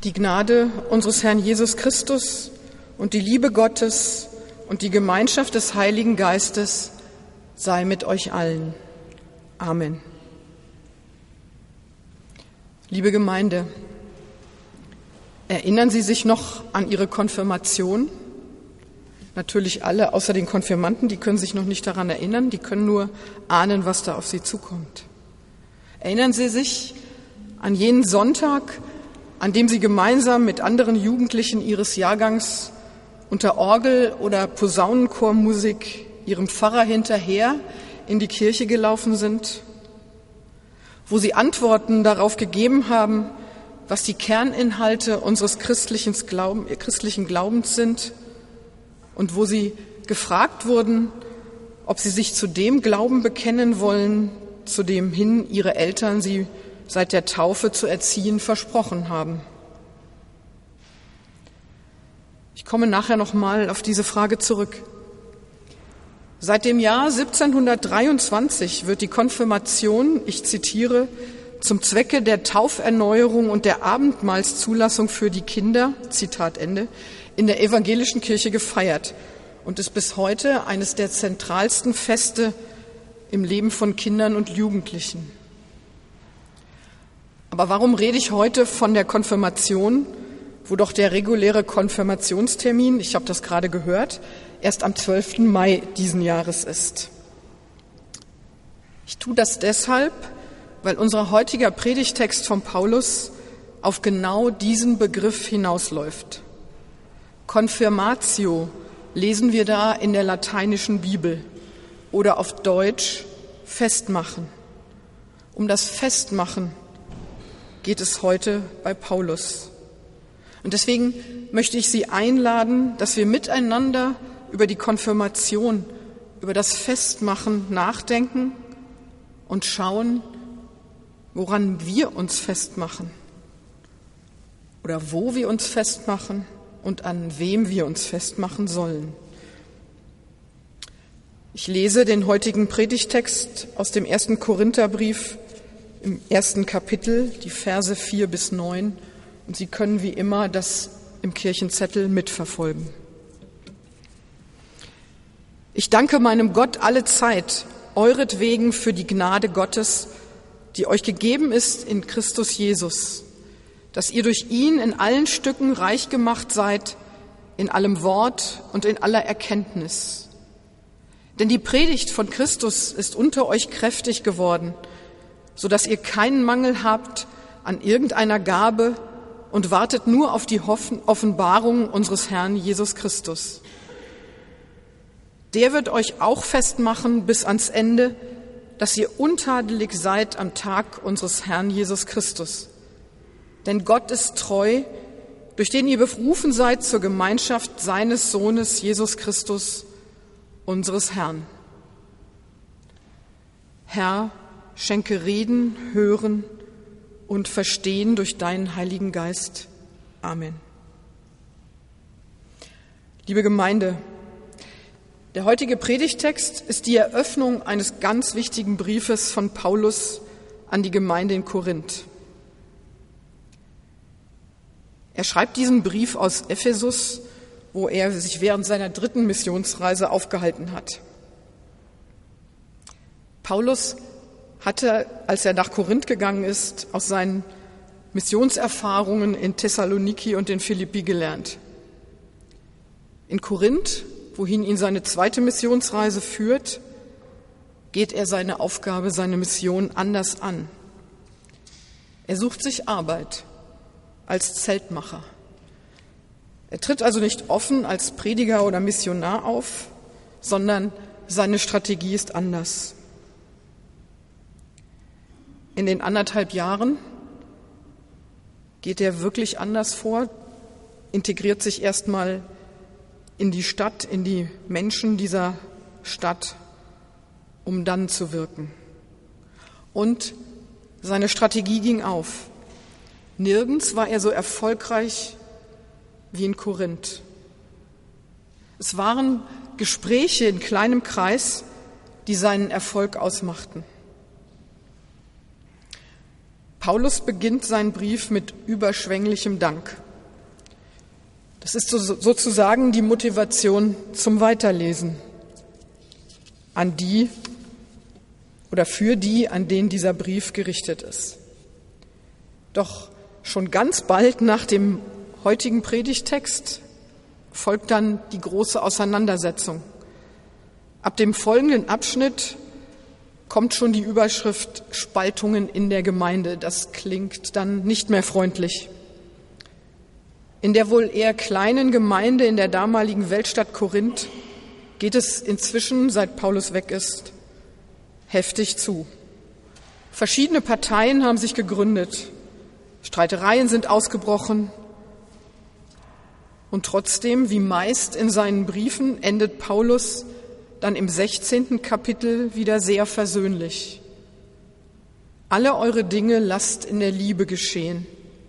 Die Gnade unseres Herrn Jesus Christus und die Liebe Gottes und die Gemeinschaft des Heiligen Geistes sei mit euch allen. Amen. Liebe Gemeinde, erinnern Sie sich noch an Ihre Konfirmation? Natürlich alle, außer den Konfirmanden, die können sich noch nicht daran erinnern, die können nur ahnen, was da auf sie zukommt. Erinnern Sie sich an jenen Sonntag, an dem Sie gemeinsam mit anderen Jugendlichen Ihres Jahrgangs unter Orgel- oder Posaunenchormusik Ihrem Pfarrer hinterher in die Kirche gelaufen sind, wo Sie Antworten darauf gegeben haben, was die Kerninhalte unseres christlichen Glaubens sind und wo Sie gefragt wurden, ob Sie sich zu dem Glauben bekennen wollen, zu dem hin Ihre Eltern Sie seit der Taufe zu erziehen versprochen haben. Ich komme nachher noch mal auf diese Frage zurück. Seit dem Jahr 1723 wird die Konfirmation, ich zitiere, zum Zwecke der Tauferneuerung und der Abendmahlszulassung für die Kinder, Zitat Ende, in der evangelischen Kirche gefeiert und ist bis heute eines der zentralsten Feste im Leben von Kindern und Jugendlichen. Aber warum rede ich heute von der Konfirmation, wo doch der reguläre Konfirmationstermin, ich habe das gerade gehört, erst am 12. Mai diesen Jahres ist? Ich tue das deshalb, weil unser heutiger Predigtext von Paulus auf genau diesen Begriff hinausläuft. Confirmatio lesen wir da in der lateinischen Bibel oder auf Deutsch Festmachen. Um das Festmachen geht es heute bei Paulus. Und deswegen möchte ich Sie einladen, dass wir miteinander über die Konfirmation, über das Festmachen nachdenken und schauen, woran wir uns festmachen oder wo wir uns festmachen und an wem wir uns festmachen sollen. Ich lese den heutigen Predigtext aus dem 1. Korintherbrief im 1. Kapitel, die Verse 4 bis 9, und Sie können wie immer das im Kirchenzettel mitverfolgen. Ich danke meinem Gott alle Zeit, euretwegen für die Gnade Gottes, die euch gegeben ist in Christus Jesus, dass ihr durch ihn in allen Stücken reich gemacht seid, in allem Wort und in aller Erkenntnis. Denn die Predigt von Christus ist unter euch kräftig geworden, so dass ihr keinen Mangel habt an irgendeiner Gabe und wartet nur auf die Offenbarung unseres Herrn Jesus Christus. Der wird euch auch festmachen bis ans Ende, dass ihr untadelig seid am Tag unseres Herrn Jesus Christus. Denn Gott ist treu, durch den ihr berufen seid zur Gemeinschaft seines Sohnes Jesus Christus, unseres Herrn. Herr, schenke Reden, Hören und Verstehen durch deinen Heiligen Geist. Amen. Liebe Gemeinde, der heutige Predigtext ist die Eröffnung eines ganz wichtigen Briefes von Paulus an die Gemeinde in Korinth. Er schreibt diesen Brief aus Ephesus, wo er sich während seiner 3. Missionsreise aufgehalten hat. Paulus hatte, als er nach Korinth gegangen ist, aus seinen Missionserfahrungen in Thessaloniki und in Philippi gelernt. In Korinth, wohin ihn seine 2. Missionsreise führt, geht er seine Aufgabe, seine Mission anders an. Er sucht sich Arbeit als Zeltmacher. Er tritt also nicht offen als Prediger oder Missionar auf, sondern seine Strategie ist anders. In den 1,5 Jahren geht er wirklich anders vor, integriert sich erstmal in die Stadt, in die Menschen dieser Stadt, um dann zu wirken. Und seine Strategie ging auf. Nirgends war er so erfolgreich wie in Korinth. Es waren Gespräche in kleinem Kreis, die seinen Erfolg ausmachten. Paulus beginnt seinen Brief mit überschwänglichem Dank. Das ist sozusagen die Motivation zum Weiterlesen an die oder für die, an denen dieser Brief gerichtet ist. Doch schon ganz bald nach dem heutigen Predigttext folgt dann die große Auseinandersetzung. Ab dem folgenden Abschnitt kommt schon die Überschrift Spaltungen in der Gemeinde. Das klingt dann nicht mehr freundlich. In der wohl eher kleinen Gemeinde in der damaligen Weltstadt Korinth geht es inzwischen, seit Paulus weg ist, heftig zu. Verschiedene Parteien haben sich gegründet. Streitereien sind ausgebrochen. Und trotzdem, wie meist in seinen Briefen, endet Paulus dann im 16. Kapitel wieder sehr versöhnlich. Alle eure Dinge lasst in der Liebe geschehen.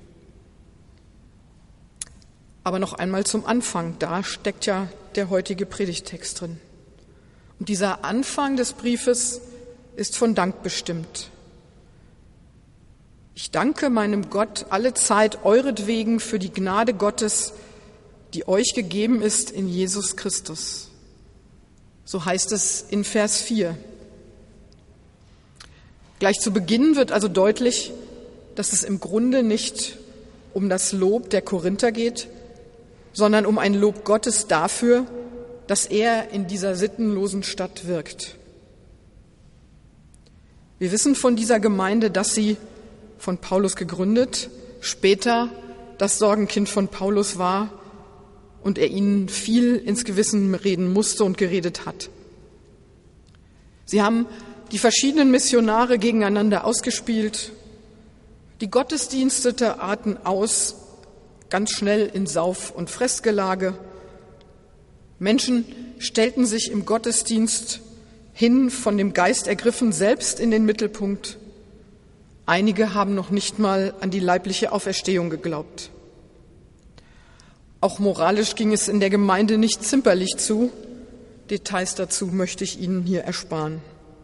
Aber noch einmal zum Anfang, da steckt ja der heutige Predigttext drin. Und dieser Anfang des Briefes ist von Dank bestimmt. Ich danke meinem Gott alle Zeit euretwegen für die Gnade Gottes, die euch gegeben ist in Jesus Christus. So heißt es in Vers 4. Gleich zu Beginn wird also deutlich, dass es im Grunde nicht um das Lob der Korinther geht, sondern um ein Lob Gottes dafür, dass er in dieser sittenlosen Stadt wirkt. Wir wissen von dieser Gemeinde, dass sie von Paulus gegründet, später das Sorgenkind von Paulus war und er ihnen viel ins Gewissen reden musste und geredet hat. Sie haben die verschiedenen Missionare gegeneinander ausgespielt. Die Gottesdienste arten aus, ganz schnell in Sauf- und Fressgelage. Menschen stellten sich im Gottesdienst hin, von dem Geist ergriffen, selbst in den Mittelpunkt. Einige haben noch nicht mal an die leibliche Auferstehung geglaubt. Auch moralisch ging es in der Gemeinde nicht zimperlich zu. Details dazu möchte ich Ihnen hier ersparen.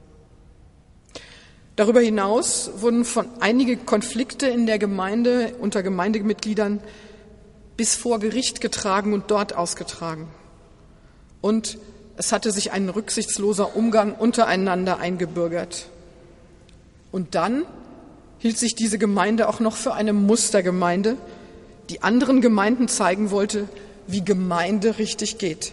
Darüber hinaus wurden einige Konflikte in der Gemeinde unter Gemeindemitgliedern bis vor Gericht getragen und dort ausgetragen. Und es hatte sich ein rücksichtsloser Umgang untereinander eingebürgert. Und dann hielt sich diese Gemeinde auch noch für eine Mustergemeinde, die anderen Gemeinden zeigen wollte, wie Gemeinde richtig geht.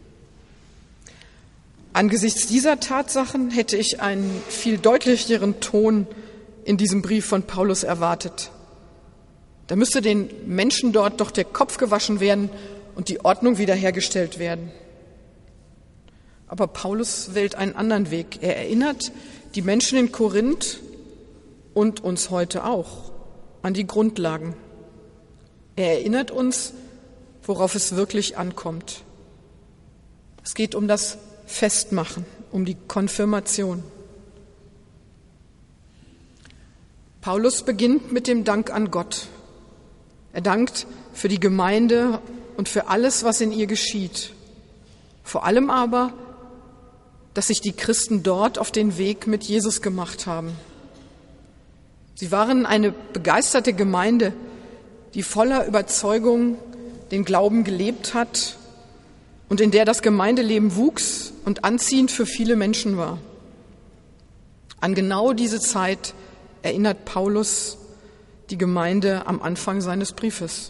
Angesichts dieser Tatsachen hätte ich einen viel deutlicheren Ton in diesem Brief von Paulus erwartet. Da müsste den Menschen dort doch der Kopf gewaschen werden und die Ordnung wiederhergestellt werden. Aber Paulus wählt einen anderen Weg. Er erinnert die Menschen in Korinth und uns heute auch an die Grundlagen. Er erinnert uns, worauf es wirklich ankommt. Es geht um das Festmachen, um die Konfirmation. Paulus beginnt mit dem Dank an Gott. Er dankt für die Gemeinde und für alles, was in ihr geschieht. Vor allem aber, dass sich die Christen dort auf den Weg mit Jesus gemacht haben. Sie waren eine begeisterte Gemeinde, die voller Überzeugung den Glauben gelebt hat und in der das Gemeindeleben wuchs und anziehend für viele Menschen war. An genau diese Zeit erinnert Paulus die Gemeinde am Anfang seines Briefes.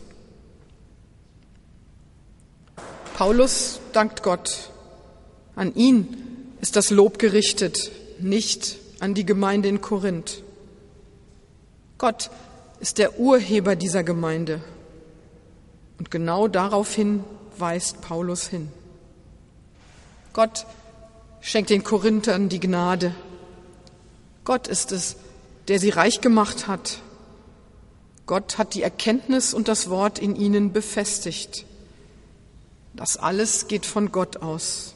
Paulus dankt Gott. An ihn ist das Lob gerichtet, nicht an die Gemeinde in Korinth. Gott ist der Urheber dieser Gemeinde. Und genau daraufhin weist Paulus hin. Gott schenkt den Korinthern die Gnade. Gott ist es, der sie reich gemacht hat. Gott hat die Erkenntnis und das Wort in ihnen befestigt. Das alles geht von Gott aus.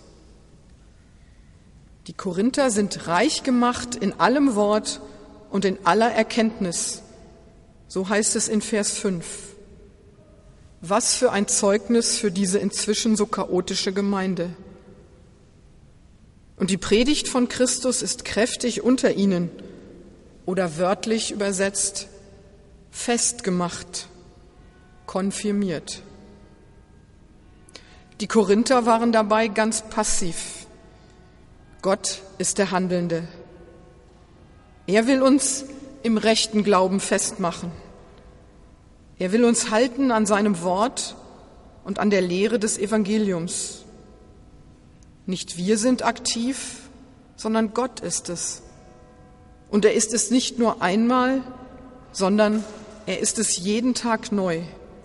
Die Korinther sind reich gemacht in allem Wort und in aller Erkenntnis. So heißt es in Vers 5. Was für ein Zeugnis für diese inzwischen so chaotische Gemeinde. Und die Predigt von Christus ist kräftig unter ihnen oder wörtlich übersetzt festgemacht, konfirmiert. Die Korinther waren dabei ganz passiv. Gott ist der Handelnde. Er will uns im rechten Glauben festmachen. Er will uns halten an seinem Wort und an der Lehre des Evangeliums. Nicht wir sind aktiv, sondern Gott ist es. Und er ist es nicht nur einmal, sondern er ist es jeden Tag neu,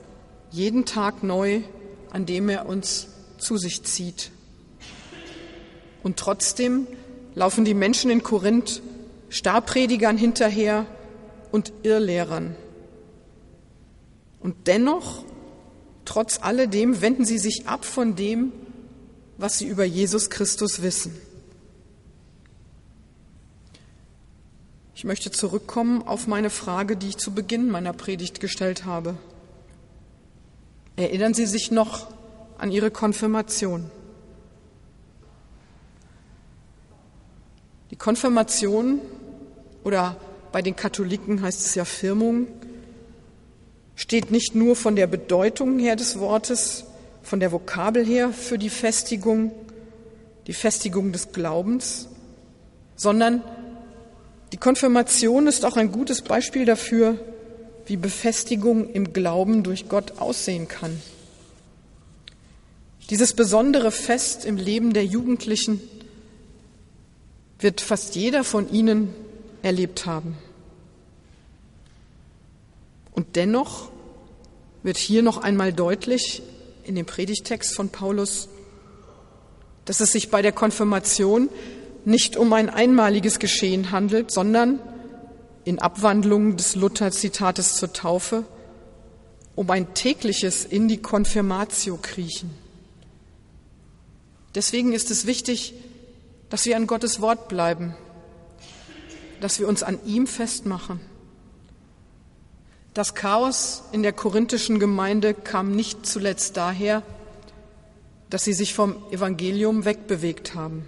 an dem er uns zu sich zieht. Und trotzdem laufen die Menschen in Korinth Starpredigern hinterher und Irrlehrern. Und dennoch, trotz alledem, wenden sie sich ab von dem, was sie über Jesus Christus wissen. Ich möchte zurückkommen auf meine Frage, die ich zu Beginn meiner Predigt gestellt habe. Erinnern Sie sich noch an Ihre Konfirmation? Die Konfirmation, oder bei den Katholiken heißt es ja Firmung, steht nicht nur von der Bedeutung her des Wortes, von der Vokabel her für die Festigung des Glaubens, sondern die Konfirmation ist auch ein gutes Beispiel dafür, wie Befestigung im Glauben durch Gott aussehen kann. Dieses besondere Fest im Leben der Jugendlichen wird fast jeder von ihnen erlebt haben. Und dennoch wird hier noch einmal deutlich in dem Predigtext von Paulus, dass es sich bei der Konfirmation nicht um ein einmaliges Geschehen handelt, sondern in Abwandlung des Luther-Zitates zur Taufe um ein tägliches in die Confirmatio kriechen. Deswegen ist es wichtig, dass wir an Gottes Wort bleiben, dass wir uns an ihm festmachen. Das Chaos in der korinthischen Gemeinde kam nicht zuletzt daher, dass sie sich vom Evangelium wegbewegt haben.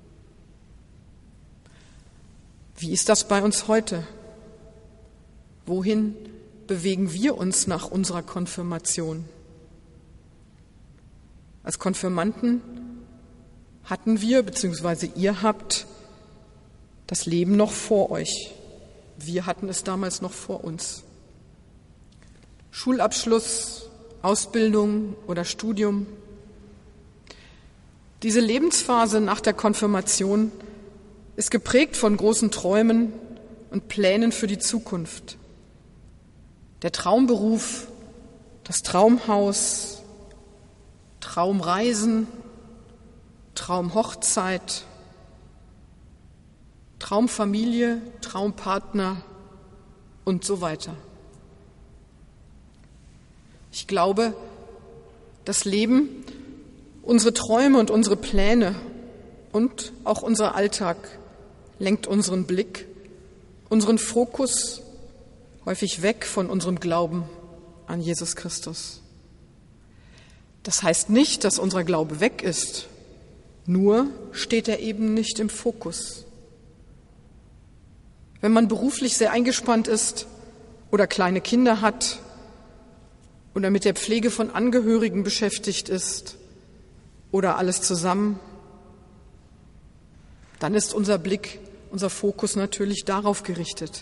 Wie ist das bei uns heute? Wohin bewegen wir uns nach unserer Konfirmation? Als Konfirmanden hatten wir, beziehungsweise ihr habt, das Leben noch vor euch. Wir hatten es damals noch vor uns. Schulabschluss, Ausbildung oder Studium. Diese Lebensphase nach der Konfirmation ist geprägt von großen Träumen und Plänen für die Zukunft. Der Traumberuf, das Traumhaus, Traumreisen, Traumhochzeit, Traumfamilie, Traumpartner und so weiter. Ich glaube, das Leben, unsere Träume und unsere Pläne und auch unser Alltag lenkt unseren Blick, unseren Fokus häufig weg von unserem Glauben an Jesus Christus. Das heißt nicht, dass unser Glaube weg ist, nur steht er eben nicht im Fokus. Wenn man beruflich sehr eingespannt ist oder kleine Kinder hat oder mit der Pflege von Angehörigen beschäftigt ist oder alles zusammen, dann ist unser Blick, unser Fokus natürlich darauf gerichtet.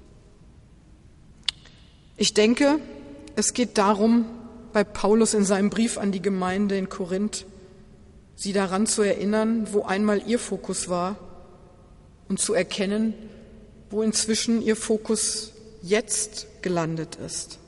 Ich denke, es geht darum, bei Paulus in seinem Brief an die Gemeinde in Korinth, sie daran zu erinnern, wo einmal ihr Fokus war und zu erkennen, wo inzwischen ihr Fokus jetzt gelandet ist.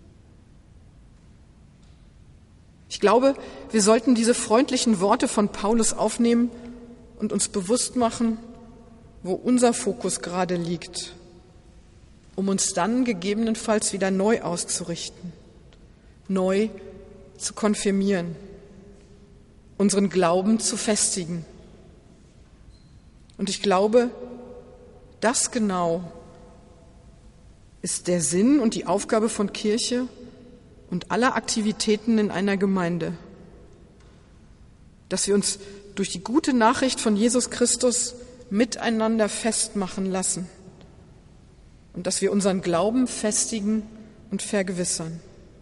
Ich glaube, wir sollten diese freundlichen Worte von Paulus aufnehmen und uns bewusst machen, wo unser Fokus gerade liegt, um uns dann gegebenenfalls wieder neu auszurichten, neu zu konfirmieren, unseren Glauben zu festigen. Und ich glaube, das genau ist der Sinn und die Aufgabe von Kirche und aller Aktivitäten in einer Gemeinde, dass wir uns durch die gute Nachricht von Jesus Christus miteinander festmachen lassen und dass wir unseren Glauben festigen und vergewissern.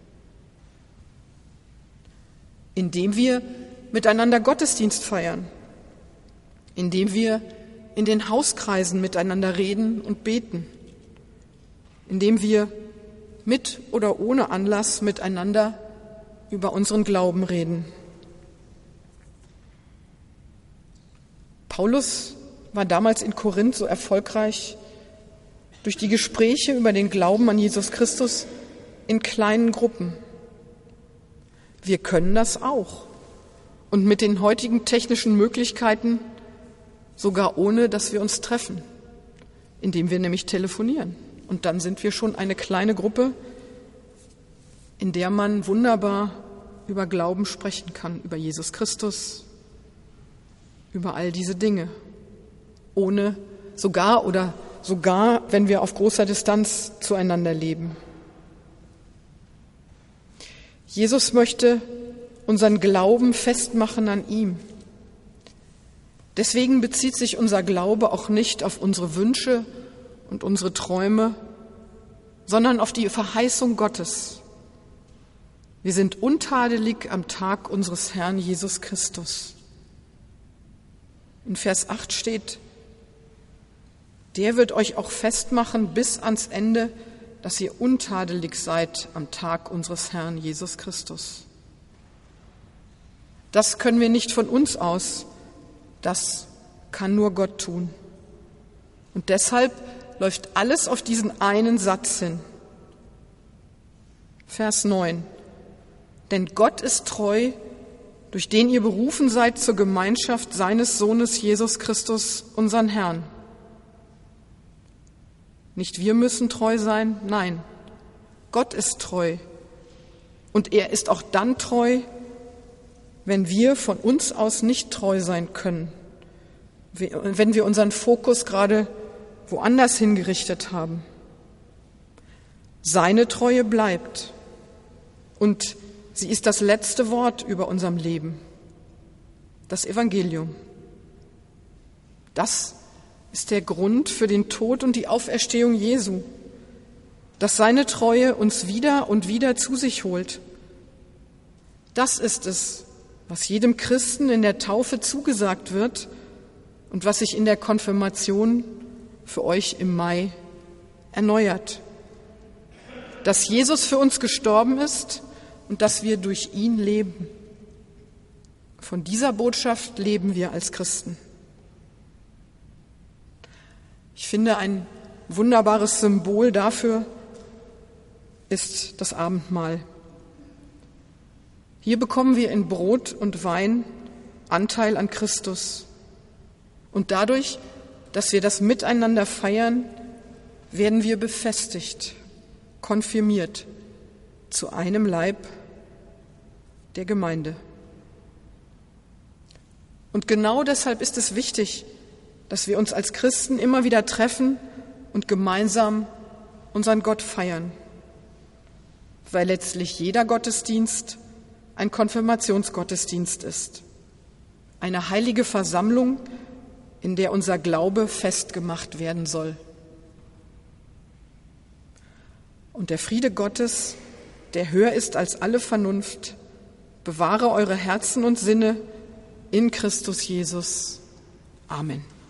Indem wir miteinander Gottesdienst feiern, indem wir in den Hauskreisen miteinander reden und beten, indem wir mit oder ohne Anlass miteinander über unseren Glauben reden. Paulus war damals in Korinth so erfolgreich durch die Gespräche über den Glauben an Jesus Christus in kleinen Gruppen. Wir können das auch und mit den heutigen technischen Möglichkeiten sogar ohne, dass wir uns treffen, indem wir nämlich telefonieren. Und dann sind wir schon eine kleine Gruppe, in der man wunderbar über Glauben sprechen kann, über Jesus Christus, über all diese Dinge, ohne sogar, wenn wir auf großer Distanz zueinander leben. Jesus möchte unseren Glauben festmachen an ihm. Deswegen bezieht sich unser Glaube auch nicht auf unsere Wünsche und unsere Träume, sondern auf die Verheißung Gottes. Wir sind untadelig am Tag unseres Herrn Jesus Christus. In Vers 8 steht: Der wird euch auch festmachen bis ans Ende, dass ihr untadelig seid am Tag unseres Herrn Jesus Christus. Das können wir nicht von uns aus, das kann nur Gott tun. Und deshalb läuft alles auf diesen einen Satz hin. Vers 9. Denn Gott ist treu, durch den ihr berufen seid zur Gemeinschaft seines Sohnes Jesus Christus, unseren Herrn. Nicht wir müssen treu sein, nein, Gott ist treu. Und er ist auch dann treu, wenn wir von uns aus nicht treu sein können, wenn wir unseren Fokus gerade woanders hingerichtet haben. Seine Treue bleibt und sie ist das letzte Wort über unserem Leben, das Evangelium. Das ist der Grund für den Tod und die Auferstehung Jesu, dass seine Treue uns wieder und wieder zu sich holt. Das ist es, was jedem Christen in der Taufe zugesagt wird und was sich in der Konfirmation für euch im Mai erneuert. Dass Jesus für uns gestorben ist und dass wir durch ihn leben. Von dieser Botschaft leben wir als Christen. Ich finde, ein wunderbares Symbol dafür ist das Abendmahl. Hier bekommen wir in Brot und Wein Anteil an Christus. Und dadurch, dass wir das miteinander feiern, werden wir befestigt, konfirmiert zu einem Leib der Gemeinde. Und genau deshalb ist es wichtig, dass wir uns als Christen immer wieder treffen und gemeinsam unseren Gott feiern, weil letztlich jeder Gottesdienst ein Konfirmationsgottesdienst ist, eine heilige Versammlung, in der unser Glaube festgemacht werden soll. Und der Friede Gottes, der höher ist als alle Vernunft, bewahre eure Herzen und Sinne in Christus Jesus. Amen.